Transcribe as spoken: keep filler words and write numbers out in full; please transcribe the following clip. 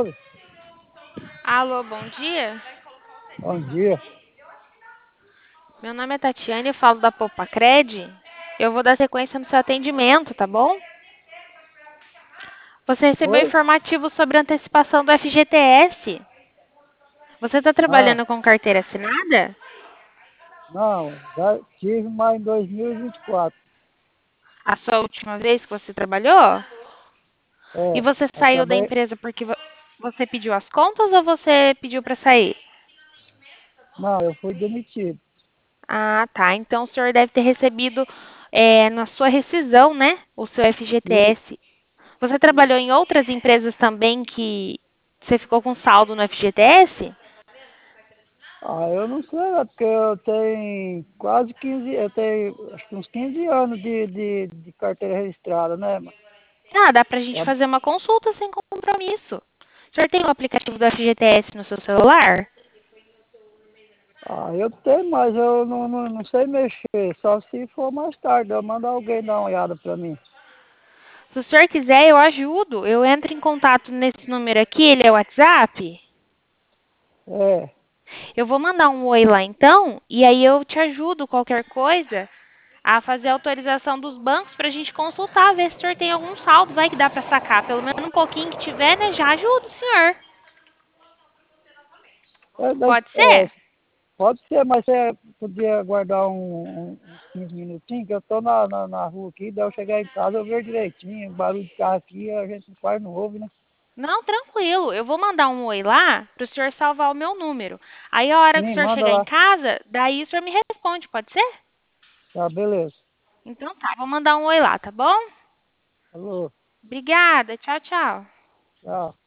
Alô, Alô, bom dia. bom dia. Meu nome é Tatiane, eu falo da Popacred. Eu vou dar sequência no seu atendimento, tá bom? Você recebeu Oi? informativo sobre a antecipação do F G T S. Você está Ah, trabalhando com carteira assinada? não, já tive mais em dois mil e vinte e quatro. A sua última vez que você trabalhou? E É, você eu saiu da trabalhei. empresa porque vo- você pediu as contas ou você pediu para sair? Não, eu fui demitido. Ah, tá. Então o senhor deve ter recebido é, na sua rescisão, né? O seu E, F G T S. Você trabalhou em outras empresas também que você ficou com saldo no F G T S? ah, eu não sei, é porque eu tenho quase quinze, eu tenho acho que uns quinze anos de, de, de carteira registrada, né? Mas, Ah, dá pra gente tá- fazer uma consulta sem compromisso. O senhor tem o aplicativo do F G T S no seu celular? ah, eu tenho, mas eu não, não, não sei mexer, só se for mais tarde, eu mando alguém dar uma olhada pra mim. Se o senhor quiser, eu ajudo. Eu entro em contato nesse número aqui, ele é o WhatsApp. É, Eu vou mandar um oi lá então, e aí eu te ajudo qualquer coisa a fazer a autorização dos bancos para a gente consultar, ver se o senhor tem algum saldo, vai que dá para sacar. Pelo menos um pouquinho que tiver, né? Já ajuda o senhor. é, mas, Pode é, ser? pode ser, mas você podia aguardar um, um- uns quinze minutinhos, que eu tô na, na, na rua aqui, daí eu chegar em casa eu ver direitinho, barulho de carro aqui, a gente quase não ouve, né? Não, tranquilo. Eu vou mandar um oi lá para o senhor salvar o meu número. Aí a hora que o Sim, senhor manda chegar em lá. casa, daí o senhor me responde, pode ser? Tá, beleza. Então tá, vou mandar um oi lá, tá bom? Alô, Obrigada. Tchau, tchau. tchau.